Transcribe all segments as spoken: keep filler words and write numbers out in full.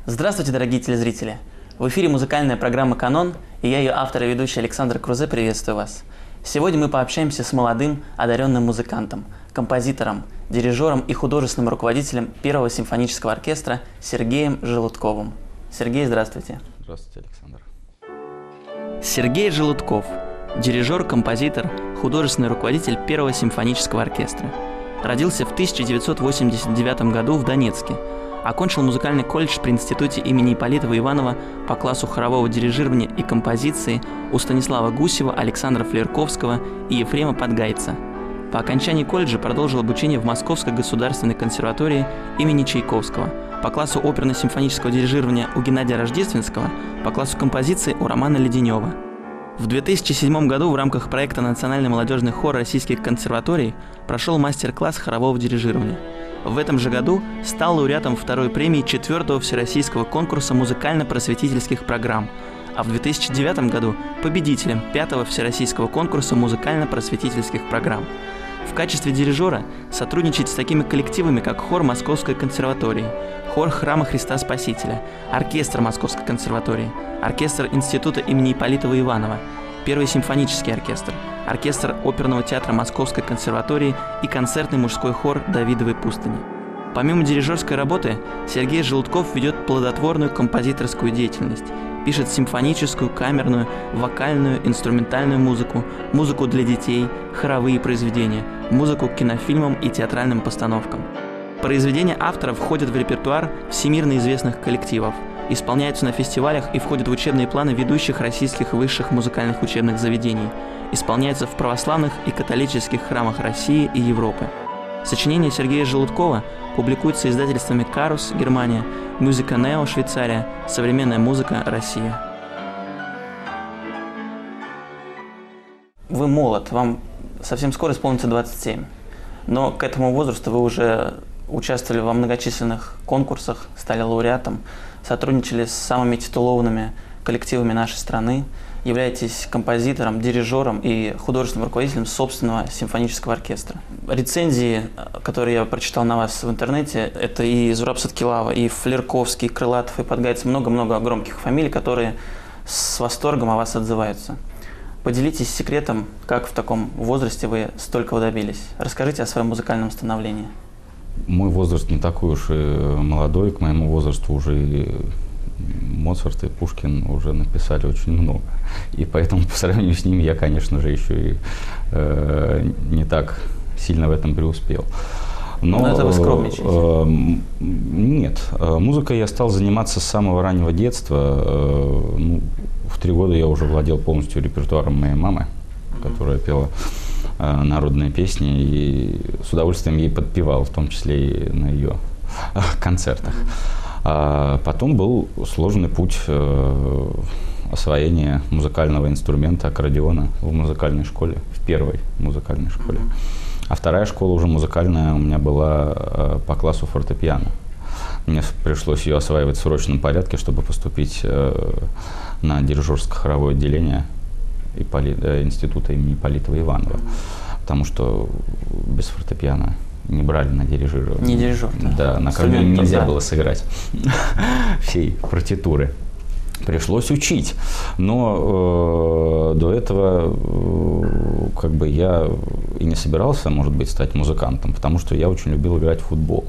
Здравствуйте, дорогие телезрители! В эфире музыкальная программа «Канон», и я ее автор и ведущий Александр Крузе приветствую вас. Сегодня мы пообщаемся с молодым, одаренным музыкантом, композитором, дирижером и художественным руководителем Первого симфонического оркестра Сергеем Желудковым. Сергей, здравствуйте. Здравствуйте, Александр. Сергей Желудков – дирижер, композитор, художественный руководитель Первого симфонического оркестра. Родился в тысяча девятьсот восемьдесят девятом году в Донецке. Окончил музыкальный колледж при институте имени Ипполита Иванова по классу хорового дирижирования и композиции у Станислава Гусева, Александра Флерковского и Ефрема Подгайца. По окончании колледжа продолжил обучение в Московской государственной консерватории имени Чайковского, по классу оперно-симфонического дирижирования у Геннадия Рождественского, по классу композиции у Романа Леденева. В две тысячи седьмом году в рамках проекта «Национальный молодежный хор российских консерваторий» прошел мастер-класс хорового дирижирования. В этом же году стал лауреатом второй премии четвертого всероссийского конкурса музыкально-просветительских программ, а в две тысячи девятом году победителем пятого всероссийского конкурса музыкально-просветительских программ. В качестве дирижера сотрудничает с такими коллективами, как хор Московской консерватории, хор Храма Христа Спасителя, оркестр Московской консерватории, оркестр Института имени Ипполита Иванова, Первый симфонический оркестр, оркестр оперного театра Московской консерватории и концертный мужской хор Давидовой пустыни. Помимо дирижерской работы, Сергей Желудков ведет плодотворную композиторскую деятельность, пишет симфоническую, камерную, вокальную, инструментальную музыку, музыку для детей, хоровые произведения, музыку к кинофильмам и театральным постановкам. Произведения автора входят в репертуар всемирно известных коллективов, исполняются на фестивалях и входят в учебные планы ведущих российских высших музыкальных учебных заведений, исполняются в православных и католических храмах России и Европы. Сочинения Сергея Желудкова публикуются издательствами «Карус», Германия, «Музыка Нео», Швейцария, «Современная музыка», Россия. Вы молод, вам совсем скоро исполнится двадцать семь, но к этому возрасту вы уже участвовали во многочисленных конкурсах, стали лауреатом, сотрудничали с самыми титулованными коллективами нашей страны, являетесь композитором, дирижером и художественным руководителем собственного симфонического оркестра. Рецензии, которые я прочитал на вас в интернете, это и Зураб Саткилава, и Флерковский, и Крылатов, и Подгайц, много-много громких фамилий, которые с восторгом о вас отзываются. Поделитесь секретом, как в таком возрасте вы столького добились. Расскажите о своем музыкальном становлении. Мой возраст не такой уж и молодой, к моему возрасту уже и Моцарт и Пушкин уже написали очень много. И поэтому по сравнению с ними я, конечно же, еще и э, не так сильно в этом преуспел. Но, Но это вы скромничаете. Э, э, нет. Музыкой я стал заниматься с самого раннего детства. Э, ну, в три года я уже владел полностью репертуаром моей мамы, которая пела э, народные песни, и с удовольствием ей подпевал, в том числе и на ее э, концертах. А потом был сложный путь э, освоения музыкального инструмента аккордеона в музыкальной школе, в первой музыкальной школе. А вторая школа уже музыкальная у меня была э, по классу фортепиано. Мне пришлось ее осваивать в срочном порядке, чтобы поступить э, на дирижерско-хоровое отделение Ипполи, э, института имени Ипполита Иванова, потому что без фортепиано не брали на дирижирование. Не дирижер, да. Да, на аккордеоне нельзя да. было сыграть всей партитуры. Пришлось учить. Но э, до этого э, как бы я и не собирался, может быть, стать музыкантом, потому что я очень любил играть в футбол.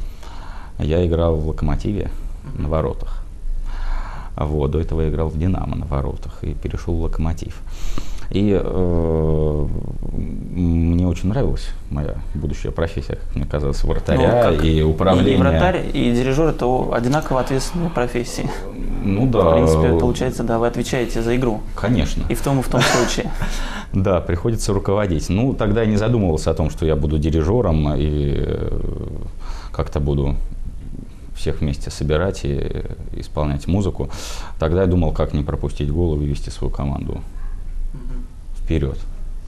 Я играл в «Локомотиве» на воротах. Вот, до этого я играл в «Динамо» на воротах и перешел в «Локомотив». И э, мне очень нравилась моя будущая профессия, как мне казалось, вратаря ну, и управления. И вратарь, и дирижер – это одинаково ответственные профессии. Ну да. В принципе, получается, да, вы отвечаете за игру. Конечно. И в том, и в том случае. Да, приходится руководить. Ну, тогда я не задумывался о том, что я буду дирижером и как-то буду всех вместе собирать и исполнять музыку. Тогда я думал, как не пропустить голову и вести свою команду вперед.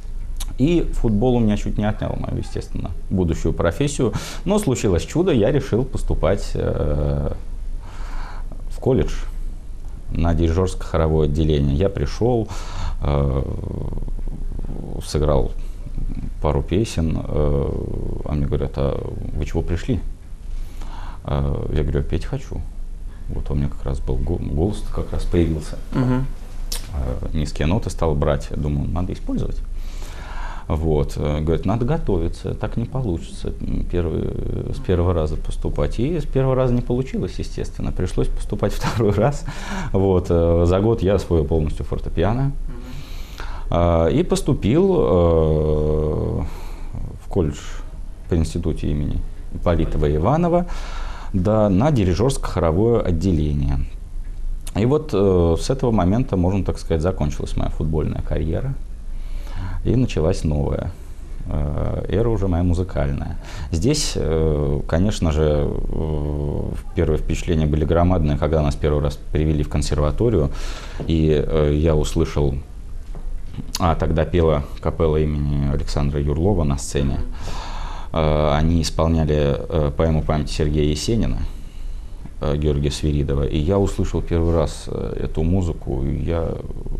И футбол у меня чуть не отнял мою, естественно, будущую профессию. Но случилось чудо, я решил поступать э, в колледж на дирижерско-хоровое отделение. Я пришел, э, сыграл пару песен, э, а мне говорят, а вы чего пришли? Э, я говорю, петь хочу. Вот у меня как раз был голос, как раз появился. Угу. Низкие ноты стал брать. Я думаю, надо использовать. Вот. Говорит, надо готовиться, так не получится первый, с первого раза поступать. И с первого раза не получилось, естественно. Пришлось поступать второй раз. Вот. За год я освоил полностью фортепиано. Mm-hmm. И поступил в колледж при институте имени Ипполитова Иванова, да, на дирижерско-хоровое отделение. И вот с этого момента, можно так сказать, закончилась моя футбольная карьера. И началась новая эра, уже моя музыкальная. Здесь, конечно же, первые впечатления были громадные, когда нас первый раз привели в консерваторию, и я услышал, а тогда пела капелла имени Александра Юрлова на сцене. Они исполняли поэму памяти Сергея Есенина, Георгия Свиридова, и я услышал первый раз эту музыку, и я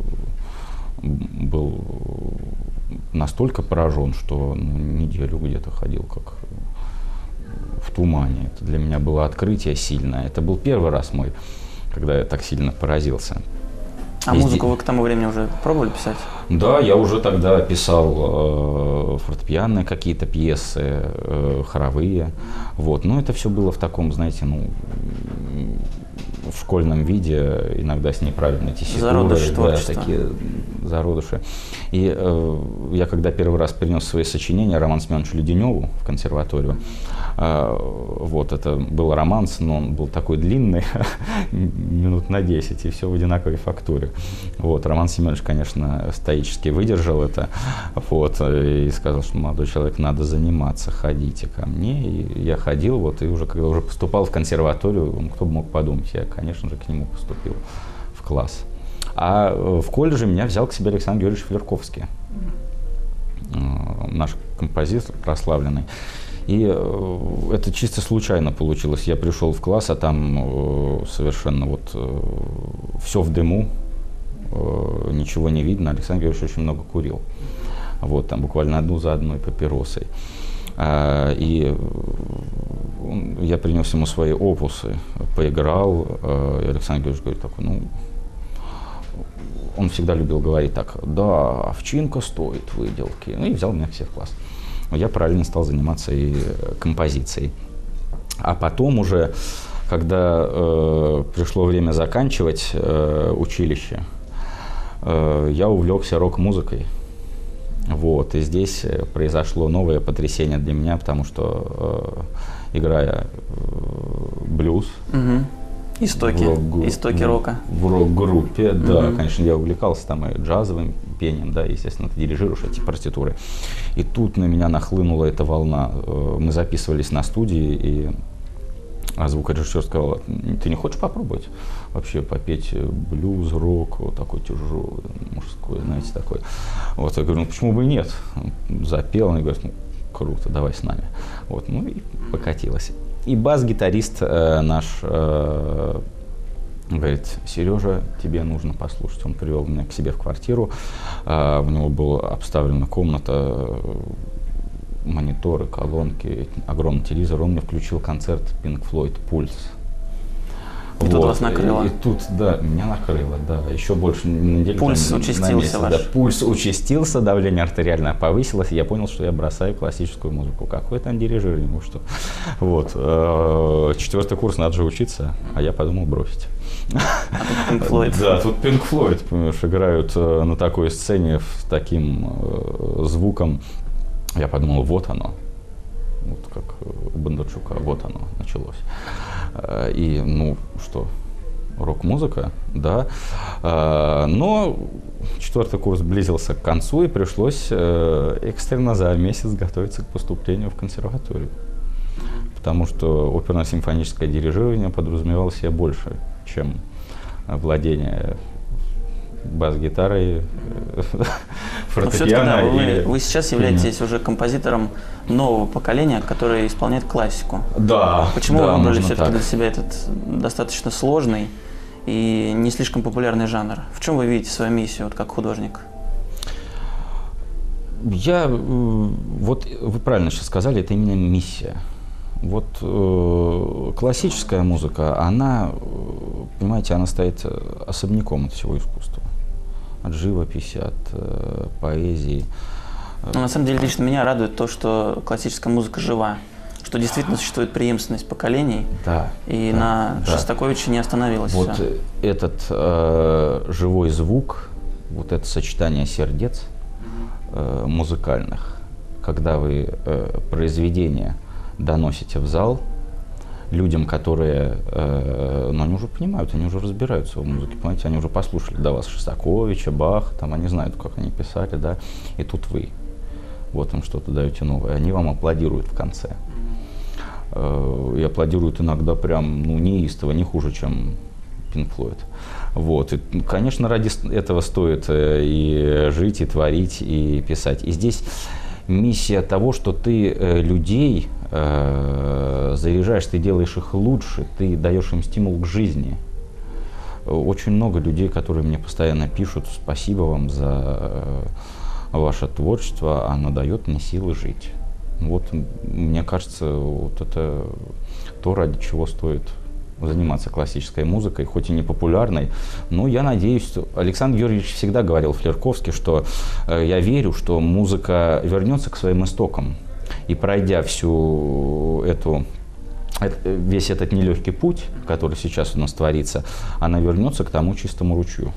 был настолько поражен, что ну, неделю где-то ходил как в тумане. Это для меня было открытие сильное. Это был первый раз мой, когда я так сильно поразился. А и музыку вы к тому времени уже пробовали писать? Да, я уже тогда писал э, фортепианные какие-то пьесы, э, хоровые. Вот. Но это все было в таком, знаете, ну, в школьном виде, иногда с неправильной тесситурой. Зародыши да, такие зародыши. И э, я когда первый раз принес свои сочинения Роману Семеновичу Леденеву в консерваторию, э, вот, это был романс, но он был такой длинный, минут на десять, и все в одинаковой фактуре. Вот, Роман Семенович, конечно, стоически выдержал это, вот, и сказал, что молодой человек, надо заниматься, ходите ко мне. И я ходил, вот, и уже когда уже поступал в консерваторию, ну, кто бы мог подумать, я, конечно же, к нему поступил в класс. А в колледже меня взял к себе Александр Георгиевич Флерковский, наш композитор прославленный. И это чисто случайно получилось. Я пришел в класс, а там совершенно вот все в дыму, ничего не видно. Александр Георгиевич очень много курил. Вот, там буквально одну за одной папиросой. И я принес ему свои опусы, поиграл. И Александр Георгиевич говорит такой, ну, он всегда любил говорить так, да, овчинка стоит выделки. Ну и взял меня к себе в класс. Я параллельно стал заниматься и композицией. А потом уже, когда э, пришло время заканчивать э, училище, э, я увлекся рок-музыкой. Вот, и здесь произошло новое потрясение для меня, потому что, э, играя э, блюз, угу. Истоки, в истоки рока. В рок-группе, угу. Да, конечно, я увлекался там и джазовым пением, да, естественно, ты дирижируешь эти партитуры. И тут на меня нахлынула эта волна. Мы записывались на студии, и звукорежиссер сказал, ты не хочешь попробовать вообще попеть блюз, рок, вот такой тяжелый, мужской, знаете, такой. Вот я говорю, ну почему бы и нет? Запел, он говорит, ну круто, давай с нами. Вот, ну и покатилось. И бас-гитарист э, наш э, говорит, Сережа, тебе нужно послушать. Он привел меня к себе в квартиру, э, у него была обставлена комната, э, мониторы, колонки, огромный телевизор. Он мне включил концерт Pink Floyd «Пульс». И вот. Тут вас накрыло. И, и тут, да, меня накрыло, да, еще больше недели. Пульс там, участился месяц, ваш. Да, пульс участился, давление артериальное повысилось, и я понял, что я бросаю классическую музыку. Какой там дирижирование, что. Вот, четвертый курс, надо же учиться, а я подумал бросить. А тут Pink Floyd. Да, тут Pink Floyd, понимаешь, играют на такой сцене с таким звуком. Я подумал, вот оно. Вот как у Бондарчука, вот оно началось. И, ну, что, рок-музыка, да. Но четвертый курс близился к концу, и пришлось экстренно за месяц готовиться к поступлению в консерваторию. Потому что оперно-симфоническое дирижирование подразумевало себе больше, чем владение бас-гитарой, фортепиано. Да, вы, и... вы сейчас являетесь уже композитором нового поколения, которое исполняет классику. Да. Почему да, вы выбрали все-таки так. для себя этот достаточно сложный и не слишком популярный жанр? В чем вы видите свою миссию вот, как художник? Я, вот вы правильно сейчас сказали, это именно миссия. Вот э, классическая музыка, она, понимаете, она стоит особняком от всего искусства. От живописи, от э, поэзии. Но на самом деле лично меня радует то, что классическая музыка жива, что действительно существует преемственность поколений, Да, и да, на да. Шостаковиче не остановилось Вот все. этот э, живой звук, вот это сочетание сердец э, музыкальных, когда вы э, произведение доносите в зал людям, которые, э, ну, они уже понимают, они уже разбираются в музыке, понимаете, они уже послушали до вас Шостаковича, Бах, там они знают, как они писали, да, и тут вы, вот им что-то даете новое, они вам аплодируют в конце. Э, и аплодируют иногда прям, ну, неистово, не хуже, чем Pink Floyd. Вот. И, конечно, ради этого стоит э, и жить, и творить, и писать. И здесь миссия того, что ты э, людей э, заряжаешь, ты делаешь их лучше, ты даешь им стимул к жизни. Очень много людей, которые мне постоянно пишут: спасибо вам за э, ваше творчество, оно дает мне силы жить. Вот, мне кажется, вот это то, ради чего стоит заниматься классической музыкой, хоть и не популярной, но я надеюсь, что Александр Георгиевич всегда говорил Флерковский, что э, я верю, что музыка вернется к своим истокам, и пройдя всю эту, э, весь этот нелегкий путь, который сейчас у нас творится, она вернется к тому чистому ручью.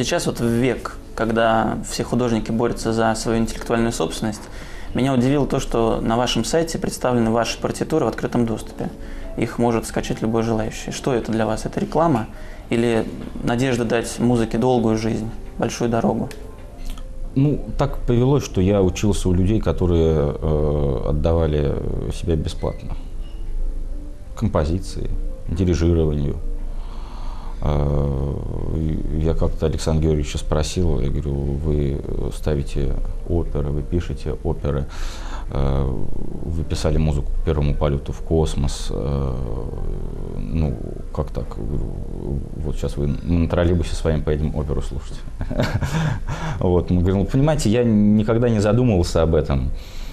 Сейчас вот в век, когда все художники борются за свою интеллектуальную собственность, меня удивило то, что на вашем сайте представлены ваши партитуры в открытом доступе. Их может скачать любой желающий. Что это для вас? Это реклама или надежда дать музыке долгую жизнь, большую дорогу? Ну, так повелось, что я учился у людей, которые э, отдавали себя бесплатно. Композиции, дирижированию. Э, я как-то Александра Георгиевича спросил, я говорю, вы ставите оперы, вы пишете оперы, э, вы писали музыку к первому полету в космос. Э, ну, как так? Говорю, вот сейчас вы на троллейбусе с вами поедем оперу слушать. Вот, мы говорим, понимаете, я никогда не задумывался об этом.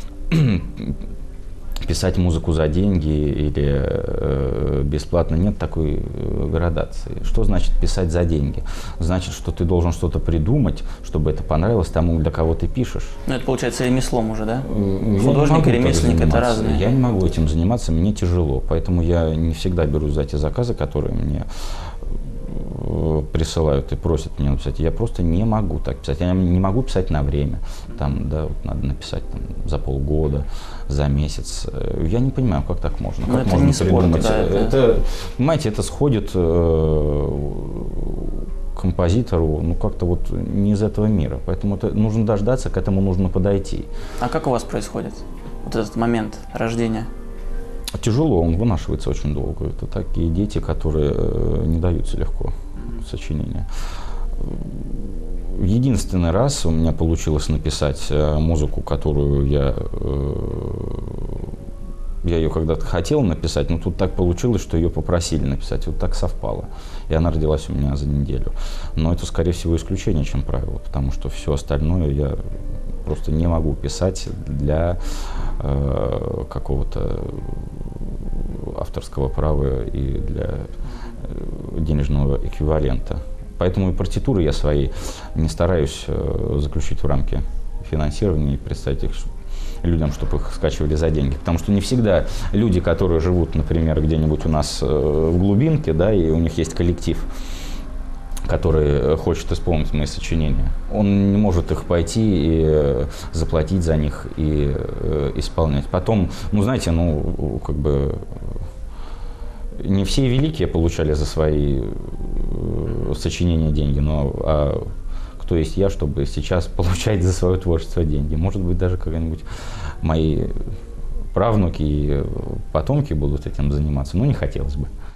Писать музыку за деньги или э, бесплатно, нет такой градации. Что значит писать за деньги? Значит, что ты должен что-то придумать, чтобы это понравилось тому, для кого ты пишешь. Ну, это получается ремеслом уже, да? Я Художник и ремесленник – это разные. Я не могу этим заниматься, мне тяжело. Поэтому я не всегда берусь за те заказы, которые мне присылают и просят меня написать. Я просто не могу так писать. Я не могу писать на время. Там, да, вот надо написать там, за полгода, за месяц. Я не понимаю, как так можно. Но как это можно не придумать? Спорт, да, это... Это, понимаете, это сходит э, композитору, ну, как-то вот не из этого мира. Поэтому это нужно дождаться, к этому нужно подойти. А как у вас происходит вот этот момент рождения? Тяжело, он вынашивается очень долго. Это такие дети, которые э, не даются легко сочинения. Единственный раз у меня получилось написать э, музыку, которую я, э, я ее когда-то хотел написать, но тут так получилось, что ее попросили написать. Вот так совпало. И она родилась у меня за неделю. Но это, скорее всего, исключение, чем правило, потому что все остальное я просто не могу писать для э, какого-то авторского права и для денежного эквивалента. Поэтому и партитуры я свои не стараюсь э, заключить в рамки финансирования и представить их людям, чтобы их скачивали за деньги. Потому что не всегда люди, которые живут, например, где-нибудь у нас э, в глубинке, да, и у них есть коллектив, который хочет исполнить мои сочинения, он не может их пойти и заплатить за них и э, исполнять. Потом, ну, знаете, ну, как бы не все великие получали за свои э, сочинения деньги, но а кто есть я, чтобы сейчас получать за свое творчество деньги? Может быть, даже когда-нибудь мои правнуки и потомки будут этим заниматься, но не хотелось бы.